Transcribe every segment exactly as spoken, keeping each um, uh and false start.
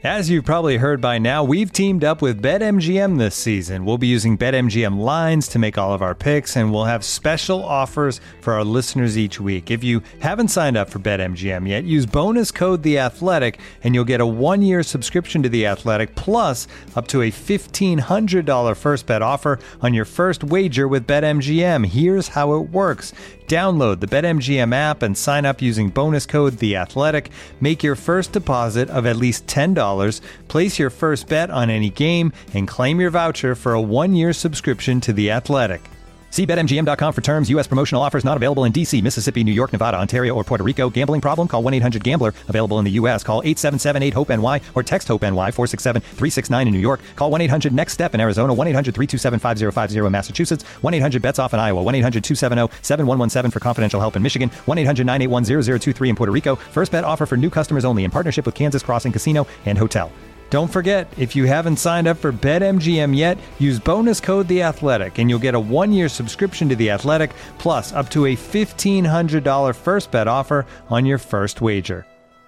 As you've probably heard by now, we've teamed up with BetMGM this season. We'll be using BetMGM lines to make all of our picks, and we'll have special offers for our listeners each week. If you haven't signed up for BetMGM yet, use bonus code The Athletic, and you'll get a one-year subscription to The Athletic, plus up to a fifteen hundred dollars first bet offer on your first wager with BetMGM. Here's how it works. Download the BetMGM app and sign up using bonus code The Athletic. Make your first deposit of at least ten dollars. Place your first bet on any game and claim your voucher for a one-year subscription to The Athletic. See Bet M G M dot com for terms. U S promotional offers not available in D C, Mississippi, New York, Nevada, Ontario, or Puerto Rico. Gambling problem? Call one eight hundred gambler. Available in the U S. Call eight seven seven eight hope N Y or text HOPE-NY four six seven three six nine in New York. Call one eight hundred next step in Arizona. one eight hundred three two seven five zero five zero in Massachusetts. one eight hundred bets off in Iowa. one eight hundred two seven zero seven one one seven for confidential help in Michigan. one eight hundred nine eight one zero zero two three in Puerto Rico. First bet offer for new customers only in partnership with Kansas Crossing Casino and Hotel. Don't forget, if you haven't signed up for BetMGM yet, use bonus code The Athletic, and you'll get a one-year subscription to The Athletic, plus up to a fifteen hundred dollars first bet offer on your first wager.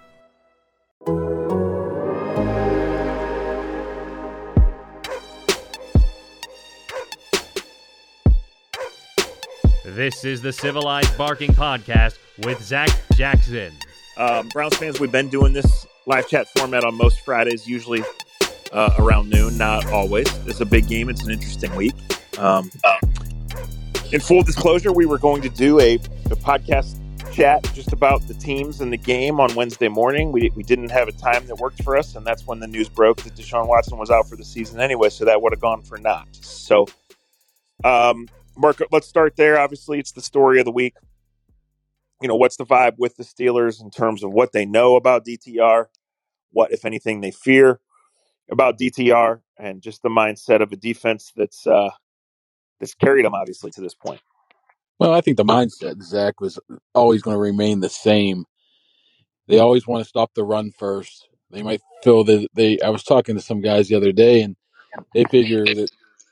This is the Civilized Barking Podcast with Zach Jackson. Um, Browns fans, we've been doing this live chat format on most Fridays, usually uh, around noon, not always. It's a big game. It's an interesting week. Um, in full disclosure, we were going to do a, a podcast chat just about the teams and the game on Wednesday morning. We, we didn't have a time that worked for us, and that's when the news broke that Deshaun Watson was out for the season anyway, so that would have gone for naught. So, um, Mark, let's start there. Obviously, it's the story of the week. You know, what's the vibe with the Steelers in terms of what they know about D T R, what, if anything, they fear about D T R, and just the mindset of a defense that's uh, that's carried them, obviously, to this point? Well, I think the mindset, Zach, was always going to remain the same. They always want to stop the run first. They might feel that they – I was talking to some guys the other day, and they figure that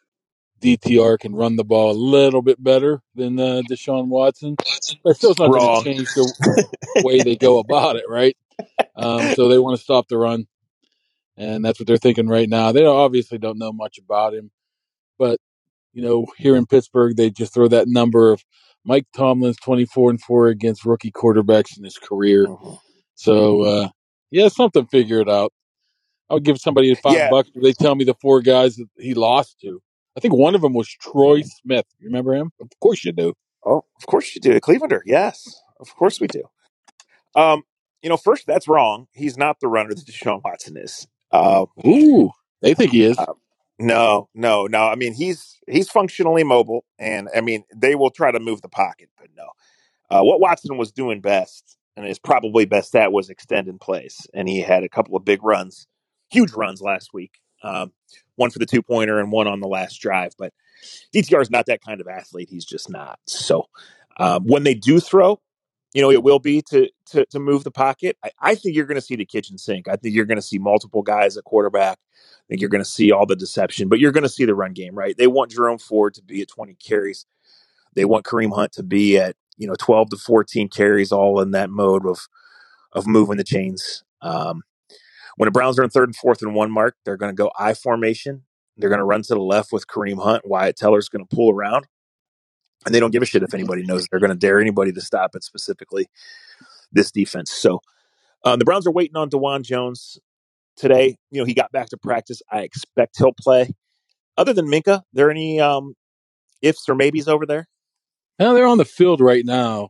D T R can run the ball a little bit better than uh, Deshaun Watson. But still, it's not going to change the way they go about it, right? Um, so they want to stop the run, and that's what they're thinking right now. They obviously don't know much about him, but, you know, here in Pittsburgh, they just throw that number of Mike Tomlin's twenty-four and four against rookie quarterbacks in his career. Mm-hmm. So, uh, yeah, something figure it out. I'll give somebody five yeah. bucks if they tell me the four guys that he lost to. I think one of them was Troy Smith. You remember him? Of course you do. Oh, of course you do. A Clevelander, yes. Of course we do. Um, you know, first, that's wrong. He's not the runner that Deshaun Watson is. Uh, Ooh, they think he is. Uh, no, no, no. I mean, he's he's functionally mobile, and, I mean, they will try to move the pocket, but no. Uh, what Watson was doing best, and is probably best at, was extend in place, and he had a couple of big runs, huge runs last week. Um, one for the two-pointer and one on the last drive. But D T R is not that kind of athlete. He's just not. So um, when they do throw, you know, it will be to to, to move the pocket. I, I think you're going to see the kitchen sink. I think you're going to see multiple guys at quarterback. I think you're going to see all the deception. But you're going to see the run game, right? They want Jerome Ford to be at twenty carries. They want Kareem Hunt to be at, you know, twelve to fourteen carries, all in that mode of, of moving the chains. Um When the Browns are in third and fourth and one mark, they're going to go I formation. They're going to run to the left with Kareem Hunt. Wyatt Teller's going to pull around. And they don't give a shit if anybody knows. They're going to dare anybody to stop it, specifically this defense. So um, the Browns are waiting on DeJuan Jones today. You know, he got back to practice. I expect he'll play. Other than Minkah, there any um, ifs or maybes over there? Now they're on the field right now.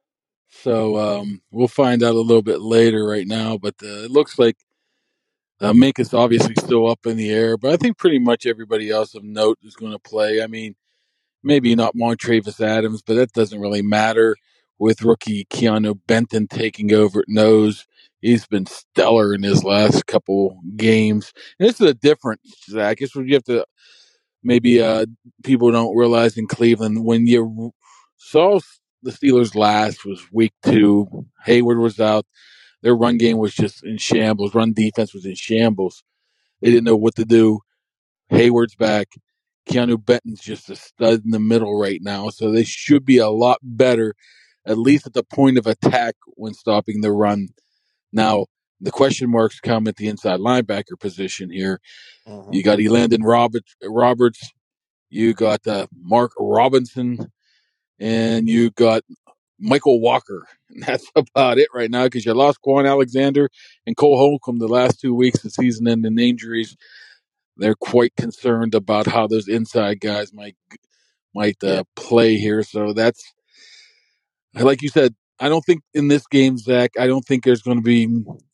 So um, we'll find out a little bit later right now. But uh, it looks like Uh, Mink is obviously still up in the air, but I think pretty much everybody else of note is going to play. I mean, maybe not Montravis Adams, but that doesn't really matter with rookie Keanu Benton taking over at nose. He's been stellar in his last couple games. And this is a difference, Zach. It's what you have to maybe uh, people don't realize in Cleveland. When you saw the Steelers last was week two, Hayward was out. Their run game was just in shambles. Run defense was in shambles. They didn't know what to do. Hayward's back. Keanu Benton's just a stud in the middle right now. So they should be a lot better, at least at the point of attack when stopping the run. Now, The question marks come at the inside linebacker position here. Mm-hmm. You got Elandon Roberts, Roberts, you got uh, Mark Robinson, and you got Michael Walker. And that's about it right now because you lost Quan Alexander and Cole Holcomb the last two weeks of season-ending injuries. They're quite concerned about how those inside guys might might uh, yeah. play here. So that's, like you said, I don't think in this game, Zach, I don't think there's going to be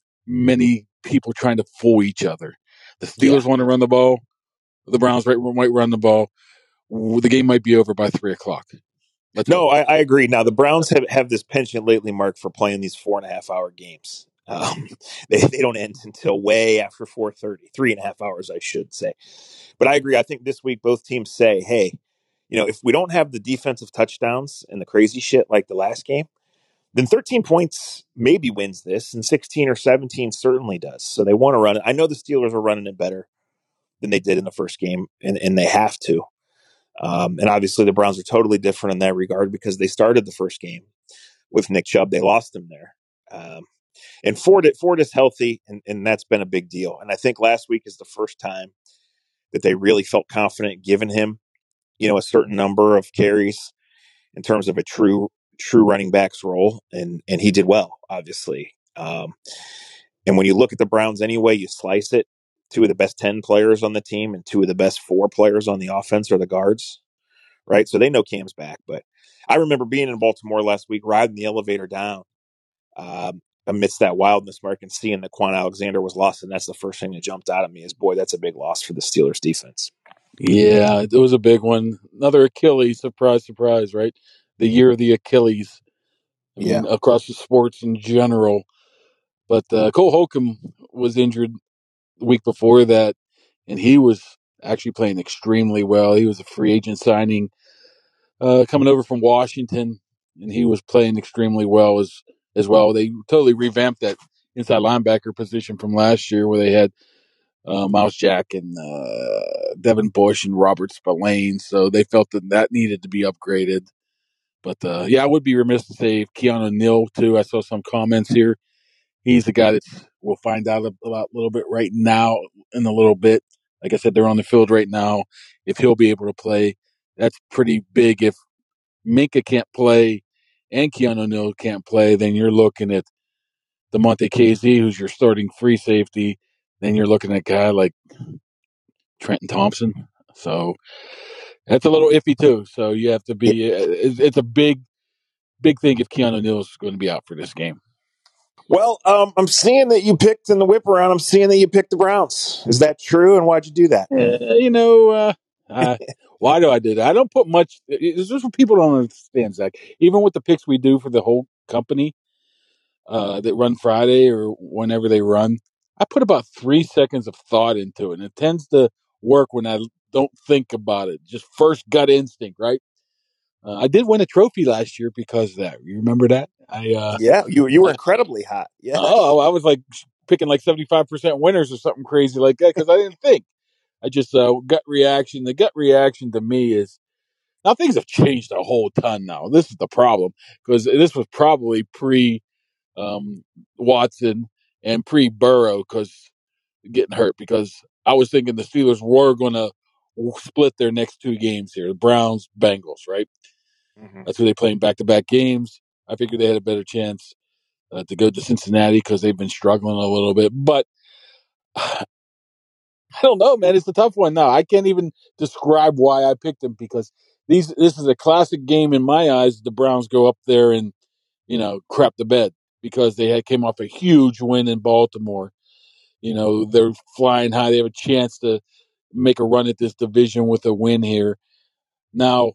many people trying to fool each other. The Steelers yeah. want to run the ball. The Browns might run the ball. The game might be over by three o'clock. Let's no, I, I agree. Now, the Browns have, have this penchant lately, Mark, for playing these four and a half hour games. Um, they, they don't end until way after four thirty, three and a half hours, I should say. But I agree. I think this week both teams say, hey, you know, if we don't have the defensive touchdowns and the crazy shit like the last game, then thirteen points maybe wins this, and sixteen or seventeen certainly does. So they want to run it. I know the Steelers are running it better than they did in the first game, and, and they have to. Um, and obviously the Browns are totally different in that regard because they started the first game with Nick Chubb. They lost him there. Um, and Ford, Ford is healthy, and, and that's been a big deal. And I think last week is the first time that they really felt confident giving him, you know, a certain number of carries in terms of a true, true running back's role. And, and he did well, obviously. Um, and when you look at the Browns anyway, you slice it. Two of the best ten players on the team and two of the best four players on the offense are the guards, right? So they know Cam's back. But I remember being in Baltimore last week, riding the elevator down um, amidst that wildness, Mark, and seeing that Quan Alexander was lost. And that's the first thing that jumped out at me is, boy, that's a big loss for the Steelers defense. Yeah, it was a big one. Another Achilles, surprise, surprise, right? The year of the Achilles. I mean, yeah. across the sports in general. But uh, Cole Holcomb was injured the week before that, and he was actually playing extremely well. He was a free agent signing uh, coming over from Washington, and he was playing extremely well as as well. They totally revamped that inside linebacker position from last year where they had uh, Miles Jack and uh, Devin Bush and Robert Spillane, so they felt that that needed to be upgraded. But, uh, yeah, I would be remiss to say Keanu Neal, too. I saw some comments here. He's the guy that we'll find out about a little bit right now in a little bit. Like I said, they're on the field right now. If he'll be able to play, that's pretty big. If Minka can't play and Keanu Neal can't play, then you're looking at DeMonte Casey, who's your starting free safety. Then you're looking at a guy like Trenton Thompson. So that's a little iffy, too. So you have to be – it's a big, big thing if Keanu Neal is going to be out for this game. Well, um, I'm seeing that you picked in the whip around. I'm seeing that you picked the Browns. Is that true? And why'd you do that? Uh, you know, uh, uh, why do I do that? I don't put much. It's just what people don't understand, Zach. Even with the picks we do for the whole company uh, that run Friday or whenever they run, I put about three seconds of thought into it. And it tends to work when I don't think about it. Just first gut instinct, right? Uh, I did win a trophy last year because of that. You remember that? I uh, yeah, you you were incredibly hot. Yeah. Oh, I was like picking like seventy-five percent winners or something crazy like that because I didn't think. I just uh, gut reaction. The gut reaction to me is now things have changed a whole ton now. This is the problem because this was probably pre um, Watson and pre Burrow because getting hurt because I was thinking the Steelers were going to split their next two games here, the Browns, Bengals, right? Mm-hmm. That's who they playing back-to-back games. I figured they had a better chance uh, to go to Cincinnati because they've been struggling a little bit. But I don't know, man. It's a tough one now. I can't even describe why I picked them because these this is a classic game in my eyes. The Browns go up there and, you know, crap the bed because they had came off a huge win in Baltimore. You know, they're flying high. They have a chance to make a run at this division with a win here. Now,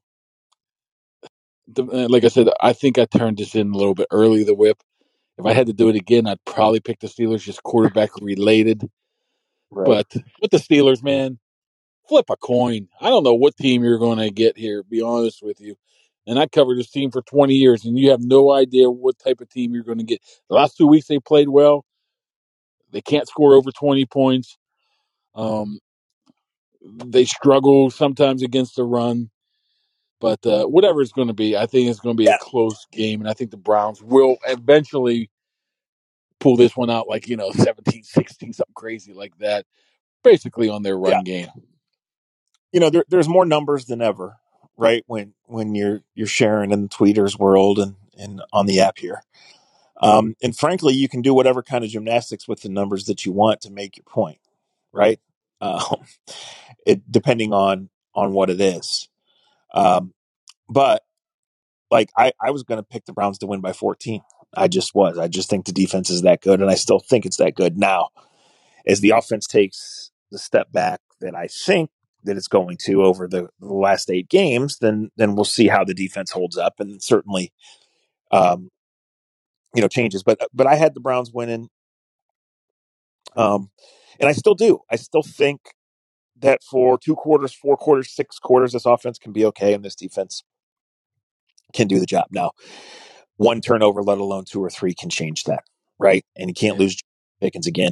the, like I said, I think I turned this in a little bit early, the whip. If I had to do it again, I'd probably pick the Steelers, just quarterback related. Right. But with the Steelers, man, flip a coin. I don't know what team you're going to get here, to be honest with you. And I covered this team for twenty years, and you have no idea what type of team you're going to get. The last two weeks they played well. They can't score over twenty points. Um, they struggle sometimes against the run. But uh, whatever it's going to be, I think it's going to be yeah. a close game, and I think the Browns will eventually pull this one out like, you know, seventeen, sixteen, something crazy like that, basically on their run Yeah. game. You know, there, there's more numbers than ever, right? When when you're you're sharing in the tweeters world and, and on the app here. Um, and frankly, you can do whatever kind of gymnastics with the numbers that you want to make your point, right? Um, it depending on on what it is. Um, but like I, I was going to pick the Browns to win by fourteen. I just was. I just think the defense is that good, and I still think it's that good now. As the offense takes the step back that I think that it's going to over the, the last eight games, then then we'll see how the defense holds up, and certainly, um, you know, changes. But but I had the Browns winning, um, and I still do. I still think that for two quarters, four quarters, six quarters, this offense can be okay, and this defense can do the job. Now, one turnover, let alone two or three, can change that, right? And you can't Yeah. lose Pickens again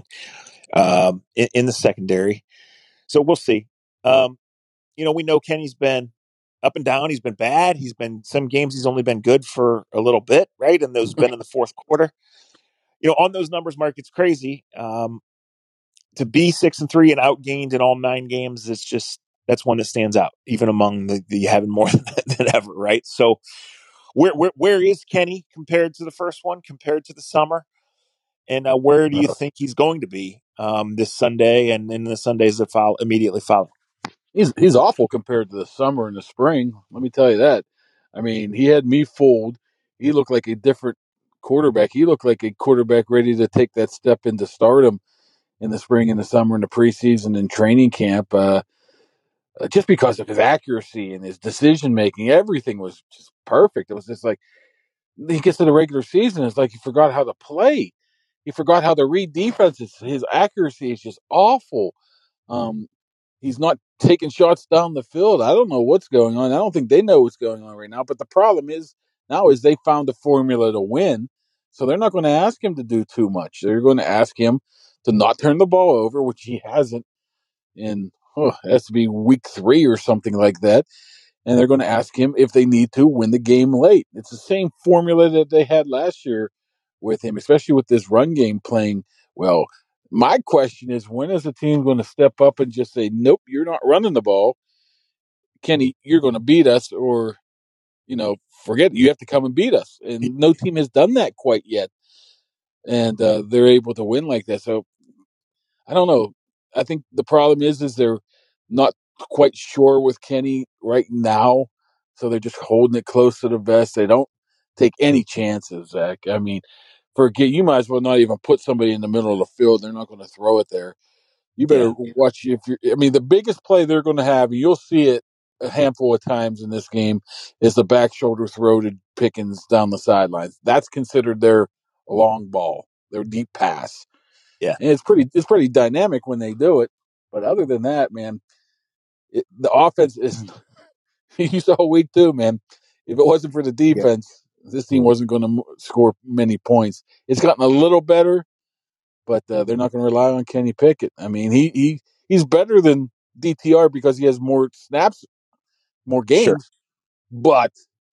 um, in, in the secondary. So we'll see. Um, you know, we know Kenny's been up and down. He's been bad. He's been some games he's only been good for a little bit, right? And those been in the fourth quarter. You know, on those numbers, Mark, it's crazy. Um, to be six and three and outgained in all nine games, it's just that's one that stands out, even among the, the having more than, than ever, right? So, where, where where is Kenny compared to the first one, compared to the summer, and uh, where do you think he's going to be um, this Sunday and in the Sundays that follow immediately follow? He's he's awful compared to the summer and the spring. Let me tell you that. I mean, he had me fooled. He looked like a different quarterback. He looked like a quarterback ready to take that step into stardom in the spring and the summer and the preseason and training camp. Uh, just because of his accuracy and his decision making, everything was just perfect. It was just like he gets to the regular season, it's like he forgot how to play. He forgot how to read defenses. His accuracy is just awful. Um, he's not taking shots down the field. I don't know what's going on. I don't think they know what's going on right now. But the problem is now is they found a formula to win. So they're not going to ask him to do too much. They're going to ask him to not turn the ball over, which he hasn't in, oh, it has to be week three or something like that. And they're going to ask him if they need to win the game late. It's the same formula that they had last year with him, especially with this run game playing well. My question is, when is the team going to step up and just say, nope, you're not running the ball. Kenny, you're going to beat us, or, you know, forget it. You have to come and beat us. And no team has done that quite yet. And uh, they're able to win like that. So I don't know. I think the problem is, is they're not quite sure with Kenny right now. So they're just holding it close to the vest. They don't take any chances, Zach. I mean, forget, you might as well not even put somebody in the middle of the field. They're not going to throw it there. You better Yeah. watch if you I mean, the biggest play they're going to have, and you'll see it a handful of times in this game, is the back shoulder throw to Pickens down the sidelines. That's considered their long ball, their deep pass. Yeah. And it's pretty it's pretty dynamic when they do it. But other than that, man, it, the offense is you saw week two, man. If it wasn't for the Yeah. defense, this team wasn't going to score many points. It's gotten a little better, but uh, they're not going to rely on Kenny Pickett. I mean, he he he's better than D T R because he has more snaps, more Sure. games. But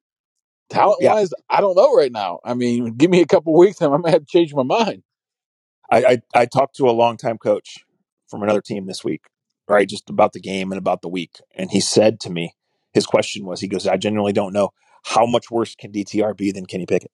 talent Yeah. wise, I don't know right now. I mean, give me a couple weeks, and I might have to change my mind. I, I, I talked to a longtime coach from another team this week, right, just about the game and about the week. And he said to me, his question was, he goes, I genuinely don't know how much worse can D T R be than Kenny Pickett,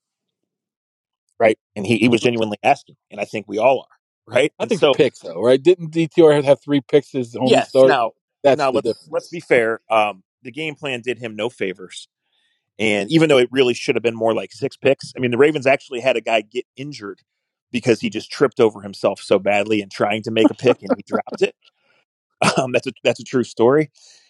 right? And he, he was genuinely asking, and I think we all are, right? I And think the so, picks, though, right? Didn't D T R have three picks his only yes, start? now, That's now the let's let's difference. be fair. Um, the game plan did him no favors. And even though it really should have been more like six picks, I mean, the Ravens actually had a guy get injured because he just tripped over himself so badly in trying to make a pick and he dropped it. Um, that's a that's a true story.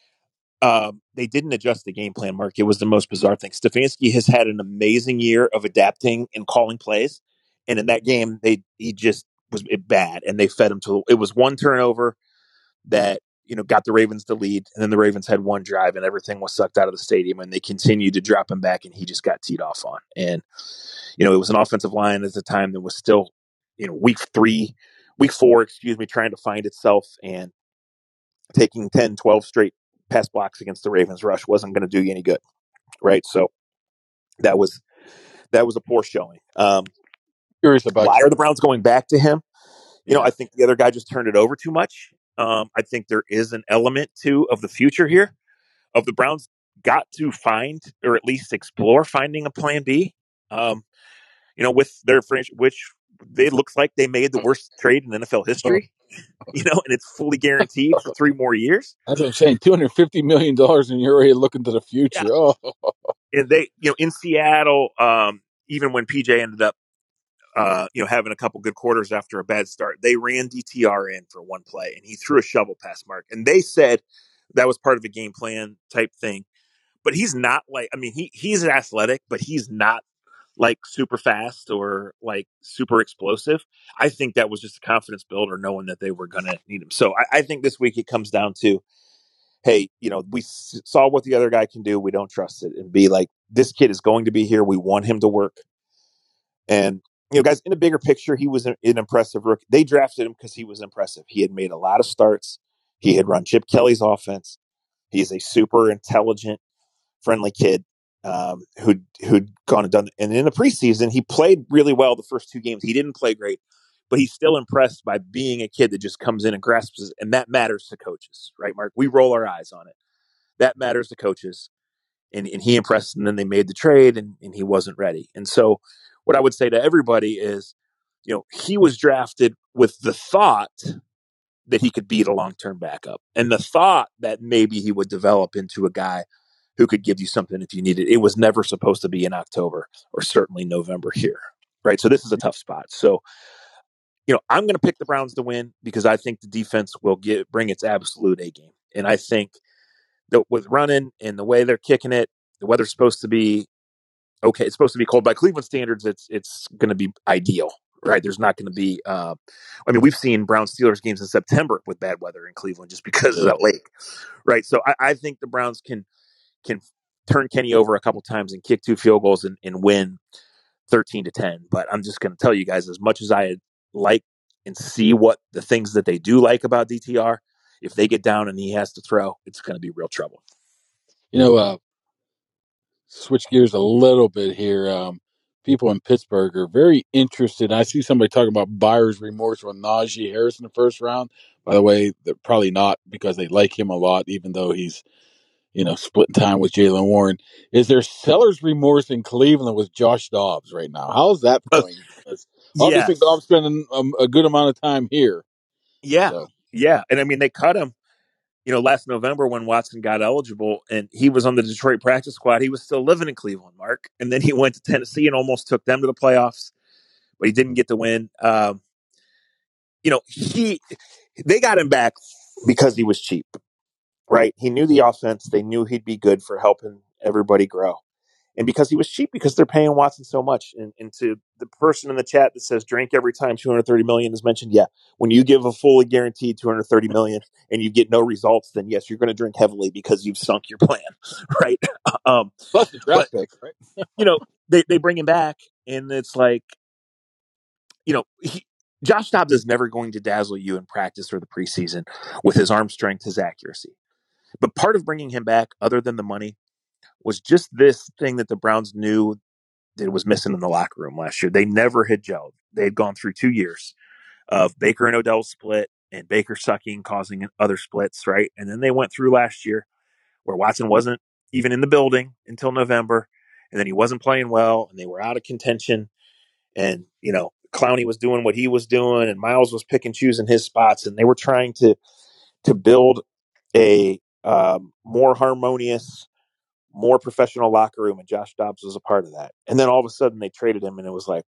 Um, they didn't adjust the game plan, Mark. It was the most bizarre thing. Stefanski has had an amazing year of adapting and calling plays, and in that game, they he just was bad, and they fed him to. It was one turnover that you know got the Ravens the lead, and then the Ravens had one drive, and everything was sucked out of the stadium, and they continued to drop him back, and he just got teed off on. And you know, it was an offensive line at the time that was still, you know, week three, week four, excuse me, trying to find itself, and taking ten, twelve straight pass blocks against the Ravens rush wasn't going to do you any good, right? So that was that was a poor showing. Um, Curious about Why you. are the Browns going back to him? You know, Yeah. I think the other guy just turned it over too much. Um, I think there is an element too of the future here of the Browns got to find or at least explore finding a plan B. Um, you know, with their franchise, which they looks like they made the worst trade in N F L history. You know, and it's fully guaranteed for three more years. That's what I'm saying. Two hundred fifty million dollars, and you're already looking to the Yeah, future. Oh, and they, you know, in Seattle, um, even when P J ended up, uh, you know, having a couple good quarters after a bad start, they ran D T R in for one play, and he threw a shovel pass, Mark, and they said that was part of a game plan type thing. But he's not like, I mean, he he's athletic, but he's not like super fast or like super explosive. I think that was just a confidence builder, knowing that they were going to need him. So I, I think this week it comes down to, hey, you know, we s- saw what the other guy can do. We don't trust it, and be like, this kid is going to be here. We want him to work. And you know, guys, in a bigger picture, he was an, an impressive rookie. They drafted him because he was impressive. He had made a lot of starts. He had run Chip Kelly's offense. He's a super intelligent, friendly kid um, who'd who'd gone and done. And in the preseason, he played really well the first two games. He didn't play great, but he's still impressed by being a kid that just comes in and grasps it. And that matters to coaches, right, Mark? We roll our eyes on it. That matters to coaches. And, and he impressed, and then they made the trade, and, and he wasn't ready. And so what I would say to everybody is, you know, he was drafted with the thought that he could be the long-term backup and the thought that maybe he would develop into a guy who could give you something if you need it. It was never supposed to be in October or certainly November here, right? So this is a tough spot. So, you know, I'm going to pick the Browns to win because I think the defense will get bring its absolute A game. And I think that with running and the way they're kicking it, the weather's supposed to be okay. It's supposed to be cold by Cleveland standards. It's it's going to be ideal, right? There's not going to be. Uh, I mean, we've seen Browns Steelers games in September with bad weather in Cleveland just because of yeah. that lake, right? So I, I think the Browns can can turn Kenny over a couple times and kick two field goals and, and win thirteen to ten. But I'm just going to tell you guys, as much as I like and see what the things that they do like about D T R, if they get down and he has to throw, it's going to be real trouble. You know, uh, switch gears a little bit here. Um, people in Pittsburgh are very interested. I see somebody talking about buyer's remorse with Najee Harris in the first round. By the way, they're probably not because they like him a lot, even though he's, you know, splitting time with Jaylen Warren. Is there seller's remorse in Cleveland with Josh Dobbs right now? How's that going? Because obviously Yes. Dobbs spending um, a good amount of time here. Yeah. So Yeah. And I mean, they cut him, you know, last November when Watson got eligible and he was on the Detroit practice squad. He was still living in Cleveland, Mark. And then he went to Tennessee and almost took them to the playoffs, but he didn't get to win. Um, you know, he, they got him back because he was cheap, right? He knew the offense. They knew he'd be good for helping everybody grow. And because he was cheap, because they're paying Watson so much. And, and to the person in the chat that says drink every time two hundred thirty million is mentioned, yeah, when you give a fully guaranteed two hundred thirty million and you get no results, then yes, you're going to drink heavily because you've sunk your plan, right? um, plus the draft but pick, right? you know, they they bring him back, and it's like, you know, he, Josh Dobbs is never going to dazzle you in practice or the preseason with his arm strength, his accuracy. But part of bringing him back, other than the money, was just this thing that the Browns knew that was missing in the locker room last year. They never had gelled. They had gone through two years of Baker and Odell split and Baker sucking, causing other splits, right? And then they went through last year where Watson wasn't even in the building until November, and then he wasn't playing well, and they were out of contention. And, you know, Clowney was doing what he was doing, and Miles was pick and choosing his spots, and they were trying to to build a um, more harmonious, more professional locker room, and Josh Dobbs was a part of that. And then all of a sudden they traded him, and it was like,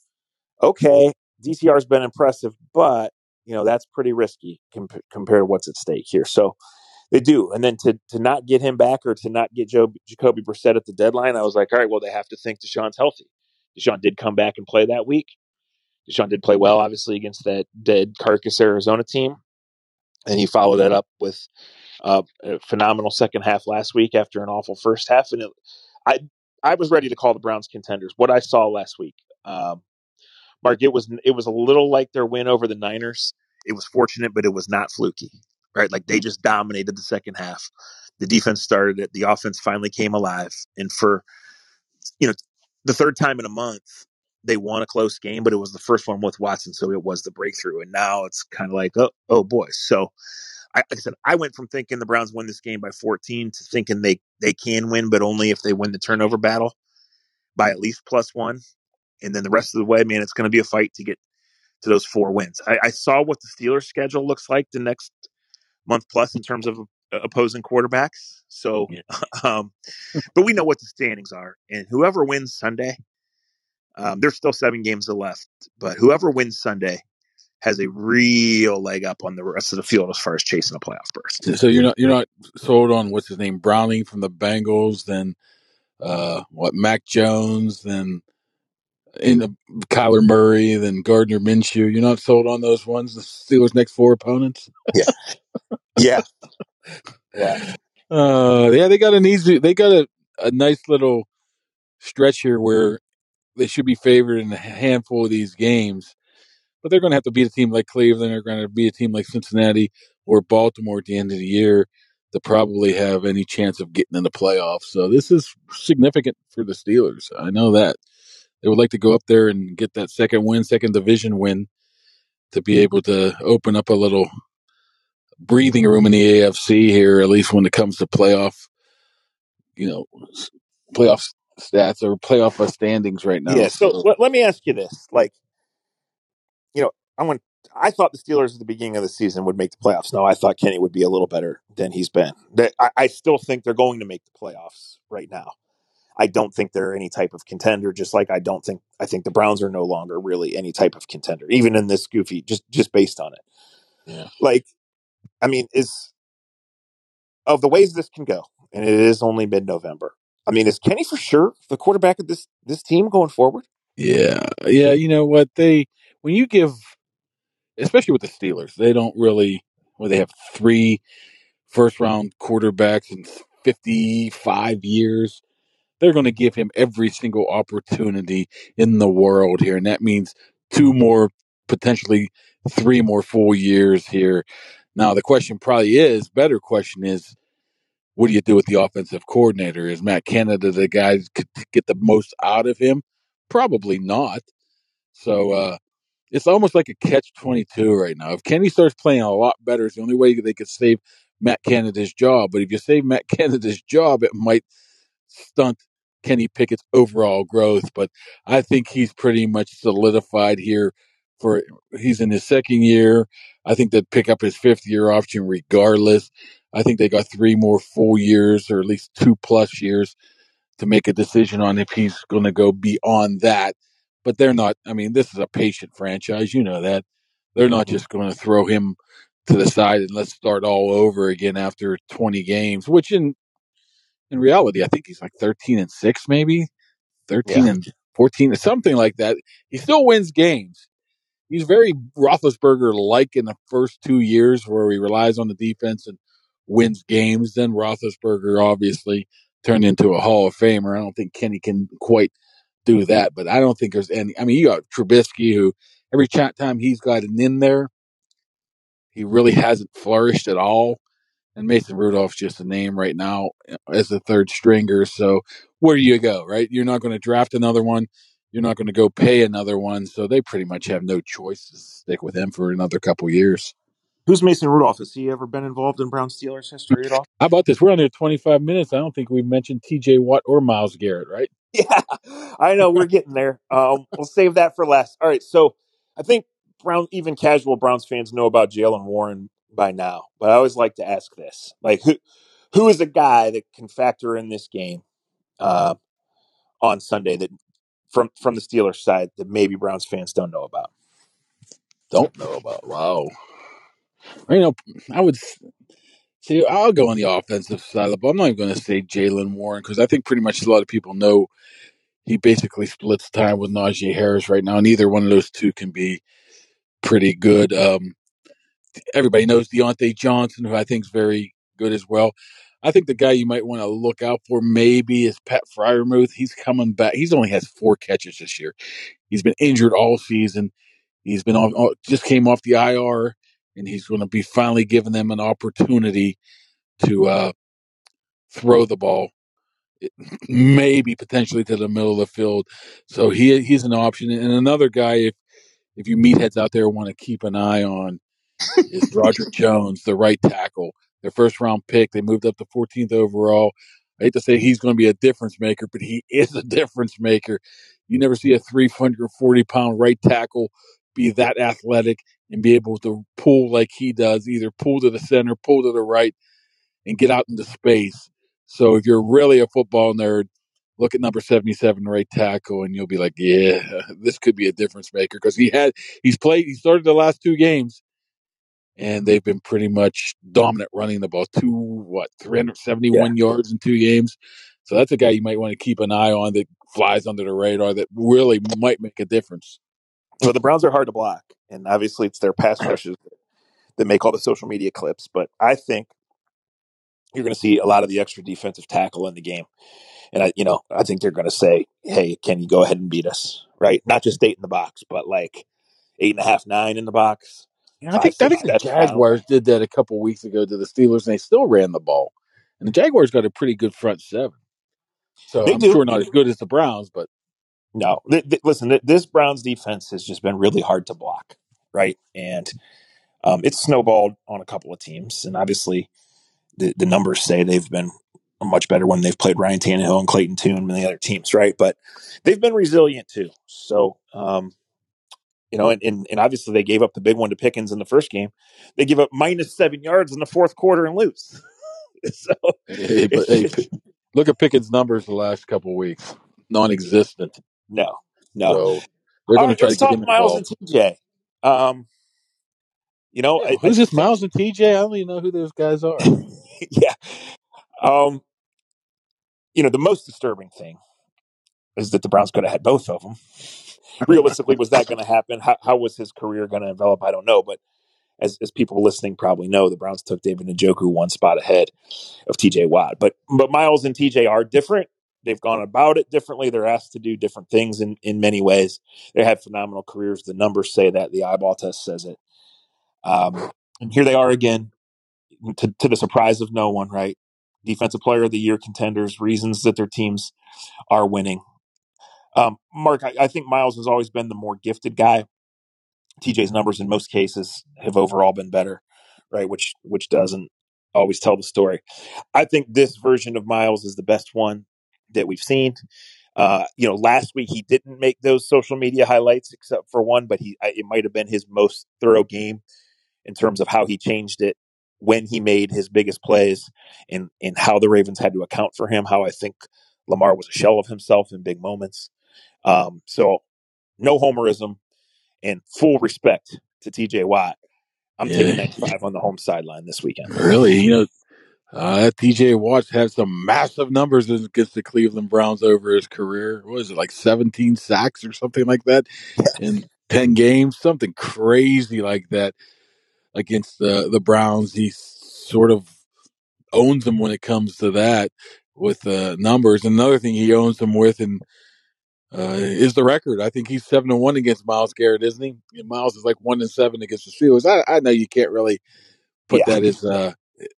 okay, D T R's been impressive, but you know that's pretty risky comp- compared to what's at stake here. So they do, and then to to not get him back or to not get Joe, Jacoby Brissett at the deadline, I was like, all right, well they have to think Deshaun's healthy. Deshaun did come back and play that week. Deshaun did play well, obviously, against that dead carcass Arizona team, and he followed that up with uh, a phenomenal second half last week after an awful first half. And it, I I was ready to call the Browns contenders. What I saw last week, um, Mark, it was it was a little like their win over the Niners. It was fortunate, but it was not fluky, right? Like they just dominated the second half. The defense started it. The offense finally came alive, and for you know the third time in a month, they won a close game, but it was the first one with Watson, so it was the breakthrough. And now it's kind of like, oh, oh boy. So, I, like I said, I went from thinking the Browns win this game by fourteen to thinking they, they can win, but only if they win the turnover battle by at least plus one. And then the rest of the way, man, it's going to be a fight to get to those four wins. I, I saw what the Steelers' schedule looks like the next month plus in terms of uh, opposing quarterbacks. So, yeah. um, but we know what the standings are, and whoever wins Sunday, um, there's still seven games left, but whoever wins Sunday has a real leg up on the rest of the field as far as chasing a playoff berth. So you're not you're not sold on what's his name, Browning from the Bengals, then uh, what Mac Jones, then in the Kyler Murray, then Gardner Minshew. You're not sold on those ones, the Steelers' next four opponents? Yeah. Yeah. Yeah. Uh, yeah, they got an easy, they got a, a nice little stretch here where they should be favored in a handful of these games, but they're going to have to beat a team like Cleveland. They're going to beat a team like Cincinnati or Baltimore at the end of the year to probably have any chance of getting in the playoffs. So this is significant for the Steelers. I know that. They would like to go up there and get that second win, second division win, to be able to open up a little breathing room in the A F C here, at least when it comes to playoff, you know, playoff stats or playoff standings right now. Yeah. So, so let, let me ask you this: like, you know, I want. I thought the Steelers at the beginning of the season would make the playoffs. No, I thought Kenny would be a little better than he's been. They, I, I still think they're going to make the playoffs right now. I don't think they're any type of contender, just like I don't think I think the Browns are no longer really any type of contender, even in this goofy, just just based on it. Yeah. Like, I mean, is of the ways this can go, and it is only mid-November. I mean, is Kenny for sure the quarterback of this this team going forward? Yeah, yeah. You know what, they when you give, especially with the Steelers, they don't really. Well, they have three first round quarterbacks in fifty-five years. They're going to give him every single opportunity in the world here. And that means two more, potentially three more full years here. Now, the question probably is, better question is, what do you do with the offensive coordinator? Is Matt Canada the guy that could get the most out of him? Probably not. So uh, it's almost like a catch twenty-two right now. If Kenny starts playing a lot better, it's the only way they could save Matt Canada's job. But if you save Matt Canada's job, it might stunt Kenny Pickett's overall growth. But I think he's pretty much solidified here. For he's in his second year. I think they'd pick up his fifth year option regardless. I think they got three more full years, or at least two plus years, to make a decision on if he's going to go beyond that. But they're not. I mean, this is a patient franchise. You know that. They're not just going to throw him to the side and let's start all over again after twenty games, which in in reality, I think he's like thirteen and six, maybe thirteen yeah. and fourteen, something like that. He still wins games. He's very Roethlisberger-like in the first two years where he relies on the defense and wins games. Then Roethlisberger obviously turned into a Hall of Famer. I don't think Kenny can quite do that, but I don't think there's any. I mean, you got Trubisky, who every time he's gotten in there, he really hasn't flourished at all. And Mason Rudolph's just a name right now as the third stringer. So where do you go, right? You're not going to draft another one. You're not going to go pay another one. So they pretty much have no choice to stick with him for another couple years. Who's Mason Rudolph? Has he ever been involved in Brown Steelers history at all? How about this? We're under twenty-five minutes. I don't think we've mentioned T J Watt or Myles Garrett, right? Yeah, I know. We're getting there. Um, we'll save that for last. All right. So I think Brown, even casual Browns fans know about Jaylen Warren by now, but I always like to ask this: like, who who is a guy that can factor in this game uh, on Sunday that from from the Steelers side that maybe Browns fans don't know about? Don't know about. Wow. You know, I would see. I'll go on the offensive side of the ball. I'm not even going to say Jaylen Warren because I think pretty much a lot of people know he basically splits time with Najee Harris right now, and either one of those two can be pretty good. Um, everybody knows Deontay Johnson, who I think is very good as well. I think the guy you might want to look out for maybe is Pat Freiermuth. He's coming back. He's only has four catches this year. He's been injured all season. He's been off, just came off the I R, and he's going to be finally giving them an opportunity to uh, throw the ball maybe potentially to the middle of the field. So he he's an option. And another guy, if if you meatheads out there want to keep an eye on, is Roger Jones, the right tackle. Their first round pick. They moved up to fourteenth overall. I hate to say he's going to be a difference maker, but he is a difference maker. You never see a three hundred forty pound right tackle be that athletic and be able to pull like he does, either pull to the center, pull to the right, and get out into space. So if you're really a football nerd, look at number seventy-seven right tackle, and you'll be like, yeah, this could be a difference maker, because he had he's played he started the last two games, and they've been pretty much dominant running the ball. Two what three hundred seventy-one yeah. yards in two games. So that's a guy you might want to keep an eye on that flies under the radar that really might make a difference. Well, the Browns are hard to block, and obviously it's their pass rushes that make all the social media clips. But I think you're going to see a lot of the extra defensive tackle in the game. And, I, you know, I think they're going to say, hey, can you go ahead and beat us, right? Not just eight in the box, but like eight and a half, nine in the box. Yeah, I think I think the Jaguars down. did that a couple weeks ago to the Steelers, and they still ran the ball. And the Jaguars got a pretty good front seven. So they I'm do. sure not as good as the Browns, but. No. Th- th- listen, th- this Browns defense has just been really hard to block, right? And um, it's snowballed on a couple of teams. And obviously the, the numbers say they've been much better when they've played Ryan Tannehill and Clayton Tune and the other teams, right? But they've been resilient too. So, um, you know, and, and, and obviously they gave up the big one to Pickens in the first game. They give up minus seven yards in the fourth quarter and lose. so, hey, but, hey, look at Pickens' numbers the last couple of weeks. Non-existent. No, no. So they're going right, to try to get him Miles involved. and T J. Um, you know, yeah, I, who's I this Miles and T J? I don't even know who those guys are. yeah. Um, you know, the most disturbing thing is that the Browns could have had both of them. Realistically, was that going to happen? How, how was his career going to develop? I don't know. But as, as people listening probably know, the Browns took David Njoku one spot ahead of T J Watt. But but Miles and T J are different. They've gone about it differently. They're asked to do different things in, in many ways. They had phenomenal careers. The numbers say that. The eyeball test says it. Um, and here they are again, to, to the surprise of no one, right? Defensive Player of the Year contenders, reasons that their teams are winning. Um, Mark, I, I think Miles has always been the more gifted guy. T J's numbers in most cases have overall been better, right? Which which doesn't always tell the story. I think this version of Miles is the best one that we've seen. Uh, you know, last week he didn't make those social media highlights except for one, but he it might have been his most thorough game in terms of how he changed it when he made his biggest plays and, and how the Ravens had to account for him, how I think Lamar was a shell of himself in big moments. Um, so no homerism and full respect to T J Watt. I'm yeah. taking that five on the home sideline this weekend. Really? You know, uh, T J Watt had some massive numbers against the Cleveland Browns over his career. What is it, like seventeen sacks or something like that in ten games? Something crazy like that against the, the Browns. He sort of owns them when it comes to that with uh, numbers. Another thing he owns them with and uh, is the record. I think he's seven and one against Myles Garrett, isn't he? And Myles is like one and seven against the Steelers. I, I know you can't really put yeah. that as uh,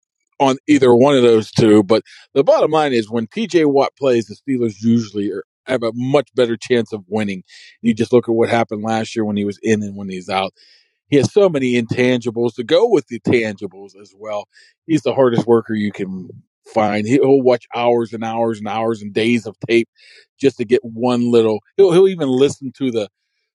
on either one of those two, but the bottom line is when T J Watt plays, the Steelers usually are, have a much better chance of winning. You just look at what happened last year when he was in and when he's out. He has so many intangibles to go with the tangibles as well. He's the hardest worker you can find. He'll watch hours and hours and hours and days of tape just to get one little. He'll he'll even listen to the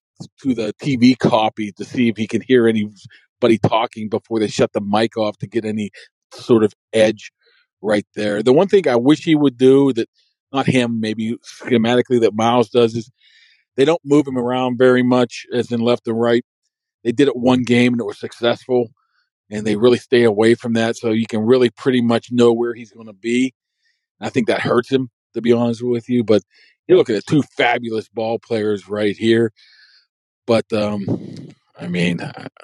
to the T V copy to see if he can hear anybody talking before they shut the mic off to get any sort of edge right there. The one thing I wish he would do that, not him, maybe schematically that Miles does, is they don't move him around very much, as in left and right. They did it one game and it was successful, and they really stay away from that. So you can really pretty much know where he's going to be. I think that hurts him, to be honest with you. But you're looking at two fabulous ball players right here. But um, I mean,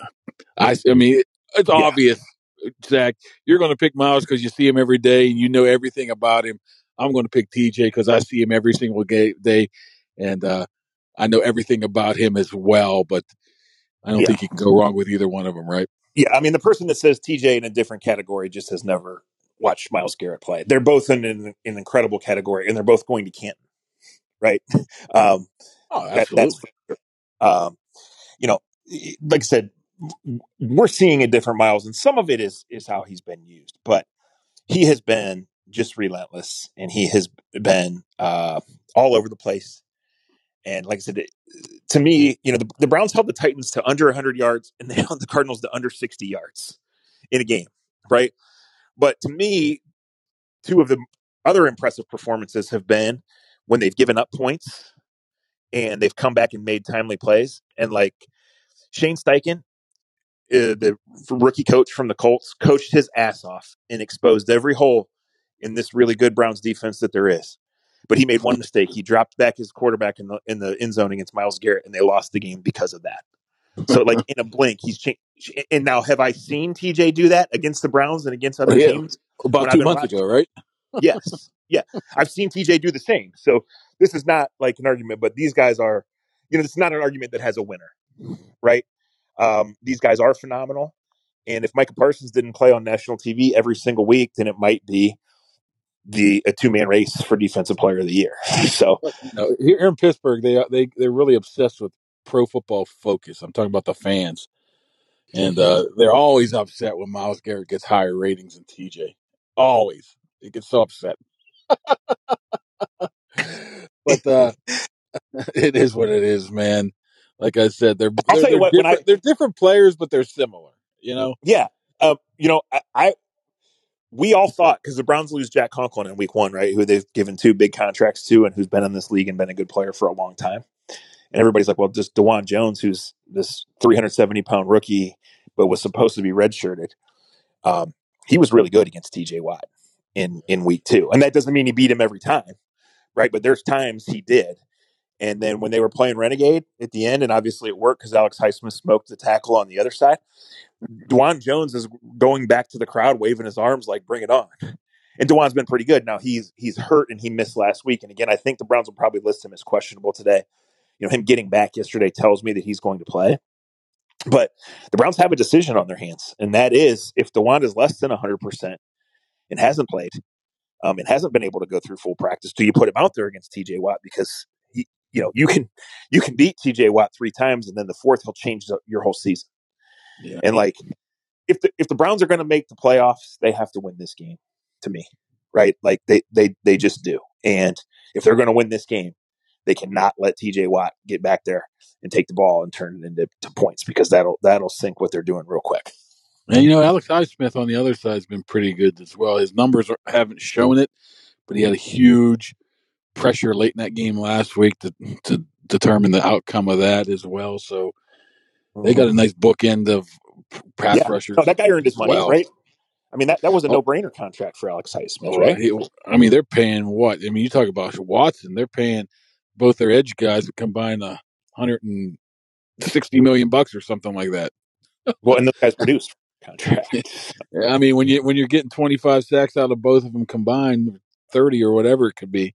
I, I mean, it's yeah. obvious, Zach. You're going to pick Miles because you see him every day and you know everything about him. I'm going to pick T J because I see him every single day, and uh, I know everything about him as well. But I don't yeah. think you can go wrong with either one of them, right? Yeah, I mean, the person that says T J in a different category just has never watch Myles Garrett play. They're both in an, an incredible category, and they're both going to Canton, right? um, Oh, that, that's absolutely. um, you know, like I said, we're seeing a different Myles, and some of it is is how he's been used, but he has been just relentless, and he has been uh, all over the place. And like I said, it, to me, you know, the, the Browns held the Titans to under one hundred yards, and they held the Cardinals to under sixty yards in a game, right? But to me, two of the other impressive performances have been when they've given up points and they've come back and made timely plays. And like Shane Steichen, uh, the rookie coach from the Colts, coached his ass off and exposed every hole in this really good Browns defense that there is. But he made one mistake. He dropped back his quarterback in the in the end zone against Myles Garrett, and they lost the game because of that. So, like in a blink, he's changed. And now, have I seen T J do that against the Browns and against other Yeah, teams? about two months ago, right? Yes, yeah, I've seen T J do the same. So this is not like an argument, but these guys are, you know, it's not an argument that has a winner, right? Um, these guys are phenomenal, and if Micah Parsons didn't play on national T V every single week, then it might be the a two man race for Defensive Player of the Year. So no, here in Pittsburgh, they they they're really obsessed with Pro Football Focus. I'm talking about the fans, and uh, they're always upset when Myles Garrett gets higher ratings than T J. Always, they get so upset. But uh, it is what it is, man. Like I said, they're I'll they're, tell you they're what, when different. I They're different players, but they're similar. You know. yeah, uh, you know, I, I we all thought, because the Browns lose Jack Conklin in week one, right? Who they've given two big contracts to, and who's been in this league and been a good player for a long time. And everybody's like, well, just DeJuan Jones, who's this three hundred seventy pound rookie, but was supposed to be redshirted. Um, he was really good against T J Watt in, in week two. And that doesn't mean he beat him every time, right? But there's times he did. And then when they were playing Renegade at the end, and obviously it worked because Alex Highsmith smoked the tackle on the other side, DeJuan Jones is going back to the crowd, waving his arms like, bring it on. And DeJuan's been pretty good. Now he's he's hurt and he missed last week. And again, I think the Browns will probably list him as questionable today. You know, him getting back yesterday tells me that he's going to play. But the Browns have a decision on their hands, and that is if DeJuan is less than one hundred percent and hasn't played, um, and hasn't been able to go through full practice, do you put him out there against T J Watt? Because he, you know, you can you can beat T J Watt three times, and then the fourth he'll change the, your whole season. Yeah. And like, if the if the Browns are going to make the playoffs, they have to win this game. To me, right? Like they they they just do. And if they're going to win this game, they cannot let T J Watt get back there and take the ball and turn it into to points, because that'll that'll sink what they're doing real quick. And you know, Alex Highsmith on the other side has been pretty good as well. His numbers are, haven't shown it, but he had a huge pressure late in that game last week to to determine the outcome of that as well. So they got a nice bookend of pass Yeah. rushers. No, that guy earned his money, well. right? I mean, that, that was a Oh. no-brainer contract for Alex Highsmith, Oh, right? he, I mean, they're paying what? I mean, you talk about Watson. They're paying both their edge guys combined a hundred and sixty million bucks or something like that. Well, and those guys produced contract. I mean, when you when you're getting twenty-five sacks out of both of them combined, thirty or whatever it could be,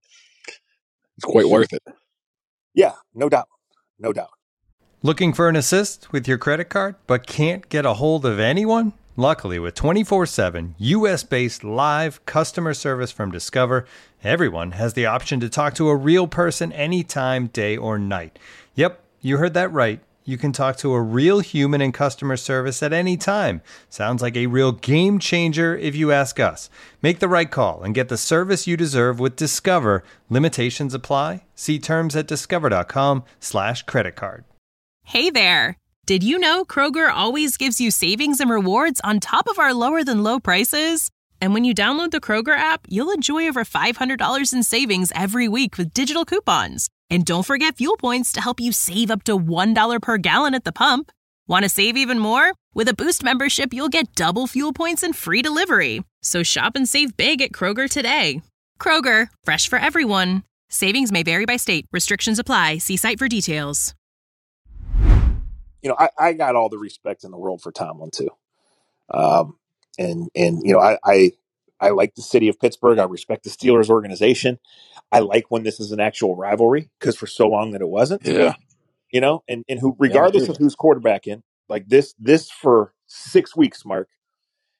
it's quite worth it. Yeah, no doubt, no doubt. Looking for an assist with your credit card, but can't get a hold of anyone? Luckily, with twenty-four seven U S-based live customer service from Discover, everyone has the option to talk to a real person anytime, day or night. Yep, you heard that right. You can talk to a real human in customer service at any time. Sounds like a real game changer if you ask us. Make the right call and get the service you deserve with Discover. Limitations apply. See terms at discover.com slash credit card. Hey there. Did you know Kroger always gives you savings and rewards on top of our lower than low prices? And when you download the Kroger app, you'll enjoy over five hundred dollars in savings every week with digital coupons. And don't forget fuel points to help you save up to one dollar per gallon at the pump. Want to save even more? With a Boost membership, you'll get double fuel points and free delivery. So shop and save big at Kroger today. Kroger, fresh for everyone. Savings may vary by state. Restrictions apply. See site for details. You know, I, I got all the respect in the world for Tomlin too. Um, and, and, you know, I, I, I like the city of Pittsburgh. I respect the Steelers organization. I like when this is an actual rivalry, because for so long that it wasn't, Yeah. you know, and, and who, regardless Yeah, of who's quarterbacking, like this, this for six weeks, Mark,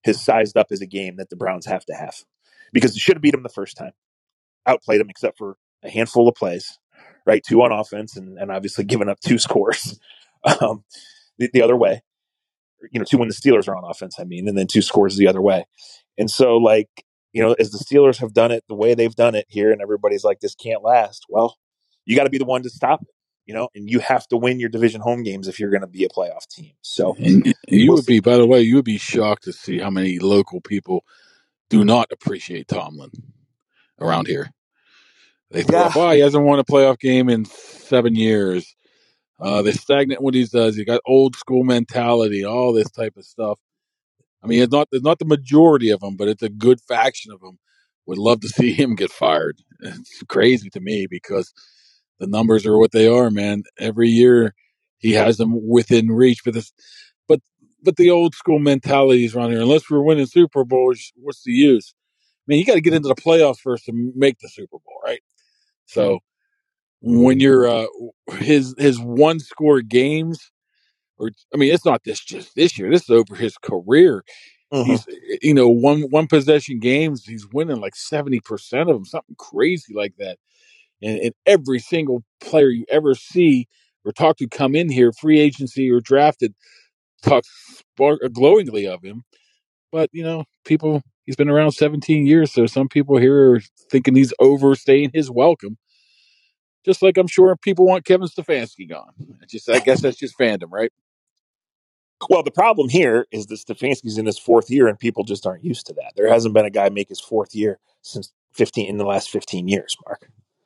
has sized up as a game that the Browns have to have, because they should have beat them the first time, outplayed them except for a handful of plays, right? Two on offense, and, and obviously giving up two scores um, the, the other way. You know, two when the Steelers are on offense, I mean, and then two scores the other way. And so, like, you know, as the Steelers have done it the way they've done it here, and everybody's like, this can't last. Well, you got to be the one to stop it, you know, and you have to win your division home games if you're going to be a playoff team. So and you we'll would see. be, by the way, you would be shocked to see how many local people do not appreciate Tomlin around here. They throw Yeah. up, oh, he hasn't won a playoff game in seven years. Uh, they're stagnant what he does. He got old school mentality, all this type of stuff. I mean, it's not it's not the majority of them, but it's a good faction of them. Would love to see him get fired. It's crazy to me because the numbers are what they are, man. Every year he has them within reach, but this, but but the old school mentalities around here. Unless we're winning Super Bowls, what's the use? I mean, you got to get into the playoffs first to make the Super Bowl, right? So when you're uh, his his one score games, or I mean, it's not this just this year. This is over his career. Mm-hmm. He's, you know, one one possession games. He's winning like seventy percent of them, something crazy like that. And, and every single player you ever see or talk to come in here, free agency or drafted, talks spark, glowingly of him. But you know, people. He's been around seventeen years, so some people here are thinking he's overstaying his welcome. Just like I'm sure people want Kevin Stefanski gone. Just, I guess that's just fandom, right? Well, the problem here is that Stefanski's in his fourth year, and people just aren't used to that. There hasn't been a guy make his fourth year since fifteen in the last fifteen years, Mark.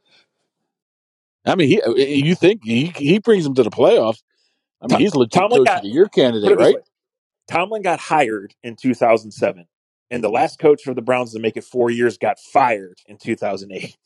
I mean, he, you think he he brings them to the playoffs? I mean, he's a legit Tomlin coach got, of the year candidate, right? Way, Tomlin got hired in two thousand seven, and the last coach for the Browns to make it four years got fired in two thousand eight.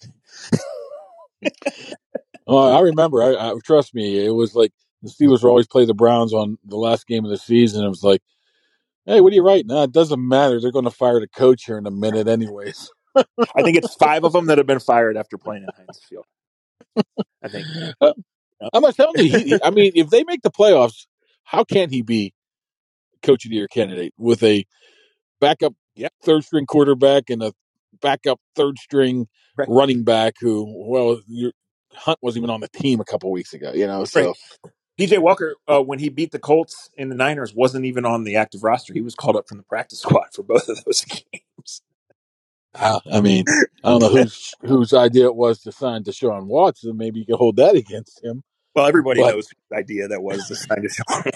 Oh, I remember. I, I trust me. It was like the Steelers would always play the Browns on the last game of the season. It was like, hey, what are you writing? No, it doesn't matter. They're going to fire the coach here in a minute, anyways. I think it's five of them that have been fired after playing at Heinz Field. I think. Uh, I'm not telling you. He, I mean, if they make the playoffs, how can he be coach of the year candidate with a backup yep. third string quarterback and a backup third string right. running back who, well, your, Hunt wasn't even on the team a couple weeks ago, you know? So. Right. P J Walker, uh, when he beat the Colts in the Niners, wasn't even on the active roster. He was called up from the practice squad for both of those games. Uh, I mean, I don't know whose whose idea it was to sign Deshaun Watson. Maybe you could hold that against him. Well, everybody but, knows whose idea that was to sign Deshaun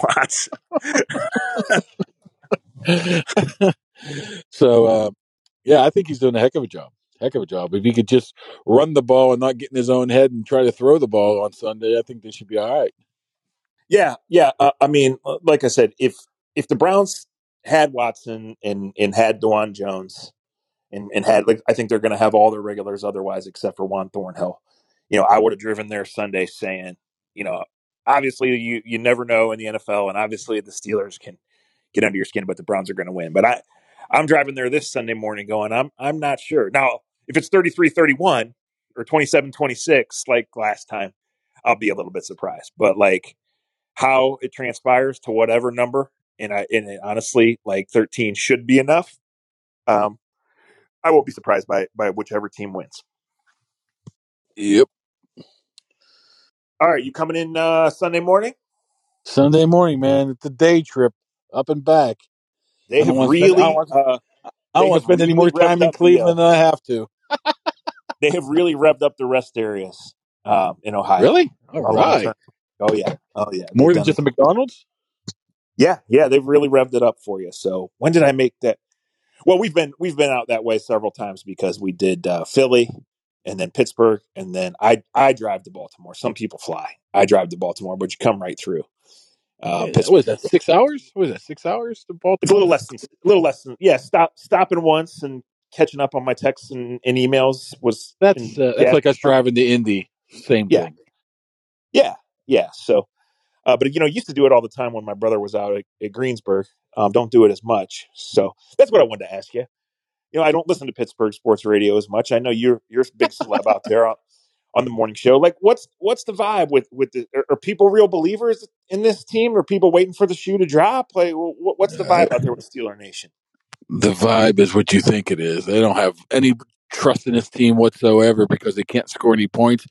Watson. So, uh, yeah, I think he's doing a heck of a job. Heck of a job. If he could just run the ball and not get in his own head and try to throw the ball on Sunday, I think they should be all right. Yeah, yeah. Uh, I mean, like I said, if if the Browns had Watson and and had DeJuan Jones and and had, like, I think they're going to have all their regulars otherwise except for Juan Thornhill. You know, I would have driven there Sunday saying, you know, obviously you you never know in the N F L, and obviously the Steelers can get under your skin, but the Browns are going to win. But I I'm driving there this Sunday morning going, I'm I'm not sure. Now, if it's thirty-three thirty-one or twenty-seven twenty-six like last time, I'll be a little bit surprised. But like how it transpires to whatever number, and I and it, honestly, like thirteen should be enough. Um, I won't be surprised by by whichever team wins. Yep. All right, you coming in uh, Sunday morning? Sunday morning, man. It's a day trip up and back. They have really. Spend, I don't want, uh, I don't want to spend really any more time in Cleveland the, uh, than I have to. They have really revved up the rest areas um, in Ohio. Really? All right. Oh yeah. Oh yeah. More than just a McDonald's? Yeah, yeah. They've really revved it up for you. So when did I make that? Well, we've been we've been out that way several times because we did uh, Philly and then Pittsburgh, and then I I drive to Baltimore. Some people fly. I drive to Baltimore, but you come right through. Uh, yeah, what is that? Six hours? What is that? Six hours to Baltimore? It's a little less than a little less than yeah. Stop stopping once and catching up on my texts and, and emails was that's uh, that's yeah. like us driving to Indy. Same yeah. thing. Yeah, yeah. So, uh, but you know, used to do it all the time when my brother was out at, at Greensburg. Um, don't do it as much. So that's what I wanted to ask you. You know, I don't listen to Pittsburgh sports radio as much. I know you're you're a big celeb out there on, on the morning show. Like, what's what's the vibe with with the? Are, are people real believers in this team? Or are people waiting for the shoe to drop? Like, what, what's the vibe out there with Steeler Nation? The vibe is what you think it is. They don't have any trust in this team whatsoever because they can't score any points.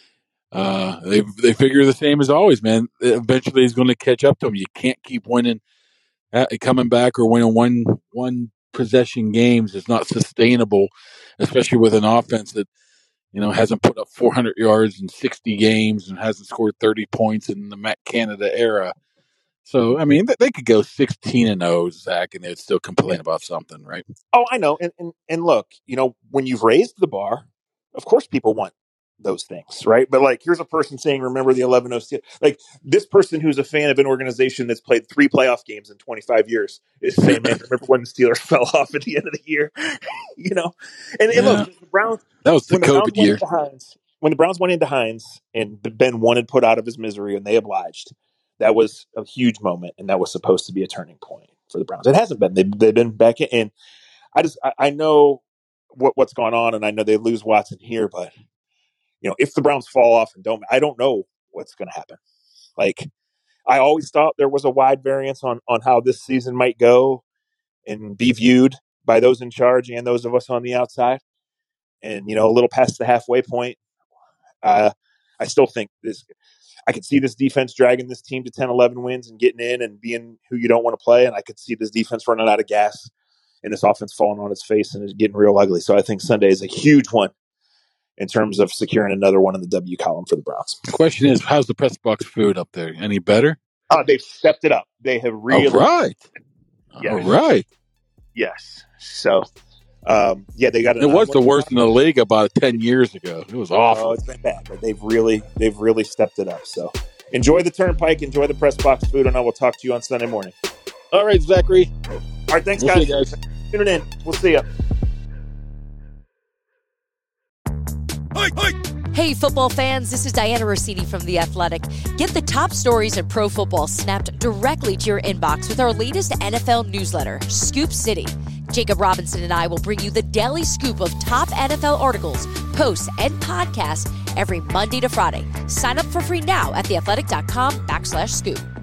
Uh, they they figure the same as always, man. Eventually, he's going to catch up to them. You can't keep winning, uh, coming back or winning one one possession games. It's not sustainable, especially with an offense that you know hasn't put up four hundred yards in sixty games and hasn't scored thirty points in the Matt Canada era. So, I mean, they could go sixteen and oh, Zach, and they'd still complain about something, right? Oh, I know. And, and and look, you know, when you've raised the bar, of course people want those things, right? But like, here's a person saying, remember the eleven oh Steelers. Like, this person who's a fan of an organization that's played three playoff games in twenty-five years is saying, man, remember when the Steelers fell off at the end of the year? you know? And, and Yeah. look, the Browns, That was the when the Browns COVID went year. into Hines, when the Browns went into Hines and Ben wanted put out of his misery and they obliged, that was a huge moment, and that was supposed to be a turning point for the Browns. It hasn't been. They've, they've been back in. And I just, I, I know what, what's going on, and I know they lose Watson here, but, you know, if the Browns fall off and don't, I don't know what's going to happen. Like, I always thought there was a wide variance on, on how this season might go and be viewed by those in charge and those of us on the outside. And, you know, a little past the halfway point, uh, I still think this – I could see this defense dragging this team to ten, eleven wins and getting in and being who you don't want to play. And I could see this defense running out of gas and this offense falling on its face and it's getting real ugly. So I think Sunday is a huge one in terms of securing another one in the W column for the Browns. The question is, how's the press box food up there? Any better? Uh, they've stepped it up. They have really. All right. Yes. All right. Yes. So, um, yeah, they got It was the worst in the league about ten years ago. It was awful. Oh, it's been bad, but they've really, they've really stepped it up. So enjoy the Turnpike, enjoy the press box food, and I will talk to you on Sunday morning. All right, Zachary. All right, thanks, We'll guys. see you guys. Tuning in. We'll see you. Hey, football fans, this is Diana Rossini from The Athletic. Get the top stories in pro football snapped directly to your inbox with our latest N F L newsletter, Scoop City. Jacob Robinson and I will bring you the daily scoop of top N F L articles, posts, and podcasts every Monday to Friday. Sign up for free now at theathletic.com backslash scoop.